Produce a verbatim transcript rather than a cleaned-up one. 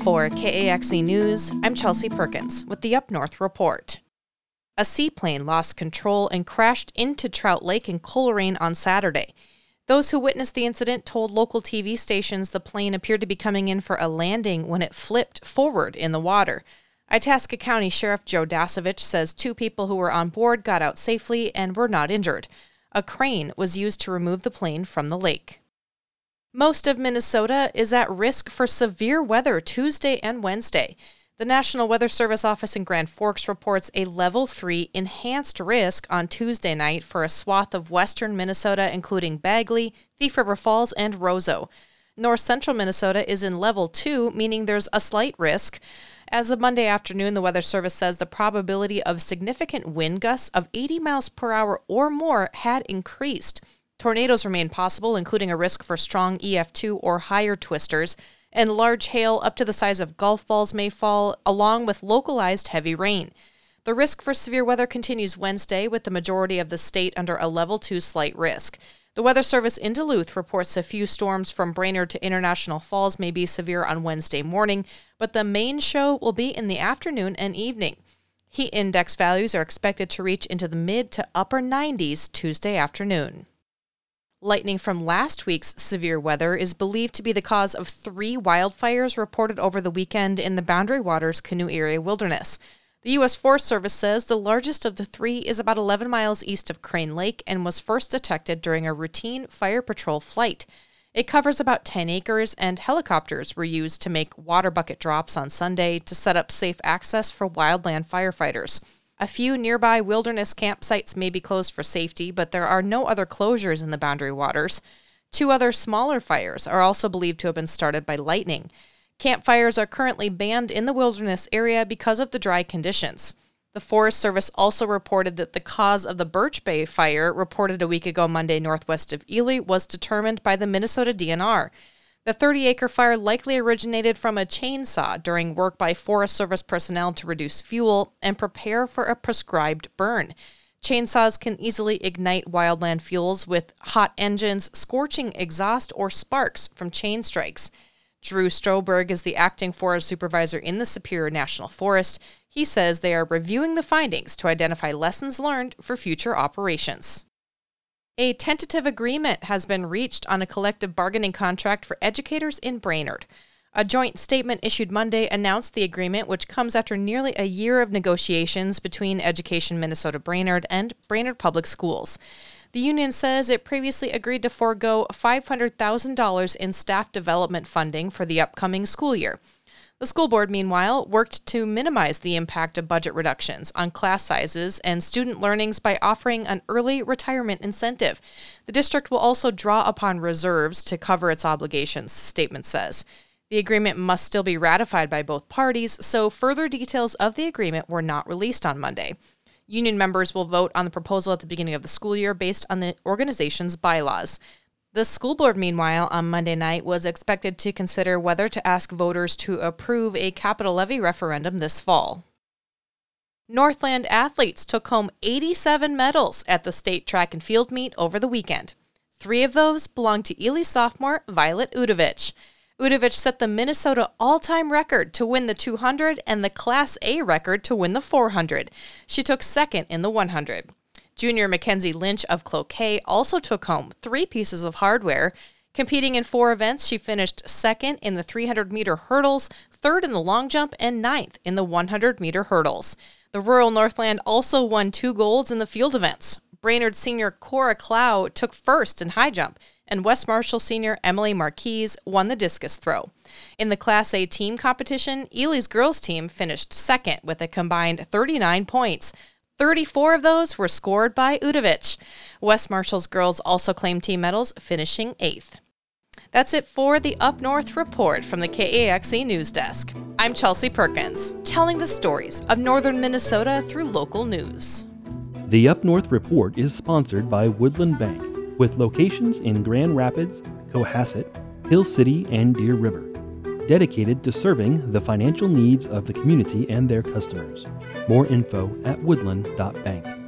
For K A X E News, I'm Chelsea Perkins with the Up North Report. A seaplane lost control and crashed into Trout Lake in Coleraine on Saturday. Those who witnessed the incident told local T V stations the plane appeared to be coming in for a landing when it flipped forward in the water. Itasca County Sheriff Joe Dasovich says two people who were on board got out safely and were not injured. A crane was used to remove the plane from the lake. Most of Minnesota is at risk for severe weather Tuesday and Wednesday. The National Weather Service office in Grand Forks reports a level three enhanced risk on Tuesday night for a swath of western Minnesota, including Bagley, Thief River Falls, and Roseau. North central Minnesota is in level two, meaning there's a slight risk. As of Monday afternoon, the Weather Service says the probability of significant wind gusts of eighty miles per hour or more had increased. Tornadoes remain possible, including a risk for strong E F two or higher twisters, and large hail up to the size of golf balls may fall, along with localized heavy rain. The risk for severe weather continues Wednesday, with the majority of the state under a level two slight risk. The Weather Service in Duluth reports a few storms from Brainerd to International Falls may be severe on Wednesday morning, but the main show will be in the afternoon and evening. Heat index values are expected to reach into the mid to upper nineties Tuesday afternoon. Lightning from last week's severe weather is believed to be the cause of three wildfires reported over the weekend in the Boundary Waters Canoe Area Wilderness. The U S Forest Service says the largest of the three is about eleven miles east of Crane Lake and was first detected during a routine fire patrol flight. It covers about ten acres, and helicopters were used to make water bucket drops on Sunday to set up safe access for wildland firefighters. A few nearby wilderness campsites may be closed for safety, but there are no other closures in the Boundary Waters. Two other smaller fires are also believed to have been started by lightning. Campfires are currently banned in the wilderness area because of the dry conditions. The Forest Service also reported that the cause of the Birch Bay fire, reported a week ago Monday northwest of Ely, was determined by the Minnesota D N R. The thirty-acre fire likely originated from a chainsaw during work by Forest Service personnel to reduce fuel and prepare for a prescribed burn. Chainsaws can easily ignite wildland fuels with hot engines, scorching exhaust, or sparks from chain strikes. Drew Stroberg is the acting forest supervisor in the Superior National Forest. He says they are reviewing the findings to identify lessons learned for future operations. A tentative agreement has been reached on a collective bargaining contract for educators in Brainerd. A joint statement issued Monday announced the agreement, which comes after nearly a year of negotiations between Education Minnesota Brainerd and Brainerd Public Schools. The union says it previously agreed to forego five hundred thousand dollars in staff development funding for the upcoming school year. The school board, meanwhile, worked to minimize the impact of budget reductions on class sizes and student learnings by offering an early retirement incentive. The district will also draw upon reserves to cover its obligations, the statement says. The agreement must still be ratified by both parties, so further details of the agreement were not released on Monday. Union members will vote on the proposal at the beginning of the school year based on the organization's bylaws. The school board, meanwhile, on Monday night was expected to consider whether to ask voters to approve a capital levy referendum this fall. Northland athletes took home eighty-seven medals at the state track and field meet over the weekend. Three of those belonged to Ely sophomore Violet Udovich. Udovich set the Minnesota all-time record to win the two hundred and the Class A record to win the four hundred. She took second in the one hundred. Junior Mackenzie Lynch of Cloquet also took home three pieces of hardware. Competing in four events, she finished second in the three hundred meter hurdles, third in the long jump, and ninth in the one hundred meter hurdles. The Rural Northland also won two golds in the field events. Brainerd senior Cora Clow took first in high jump, and West Marshall senior Emily Marquise won the discus throw. In the Class A team competition, Ely's girls team finished second with a combined thirty-nine points. thirty-four of those were scored by Udovich. West Marshall's girls also claimed team medals, finishing eighth. That's it for the Up North Report from the K A X E News Desk. I'm Chelsea Perkins, telling the stories of northern Minnesota through local news. The Up North Report is sponsored by Woodland Bank, with locations in Grand Rapids, Cohasset, Hill City, and Deer River, dedicated to serving the financial needs of the community and their customers. More info at woodland dot bank.